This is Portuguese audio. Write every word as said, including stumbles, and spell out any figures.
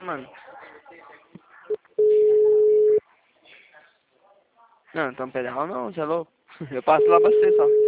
mano. Não, então pedal não, você é louco. Eu passo lá pra você só.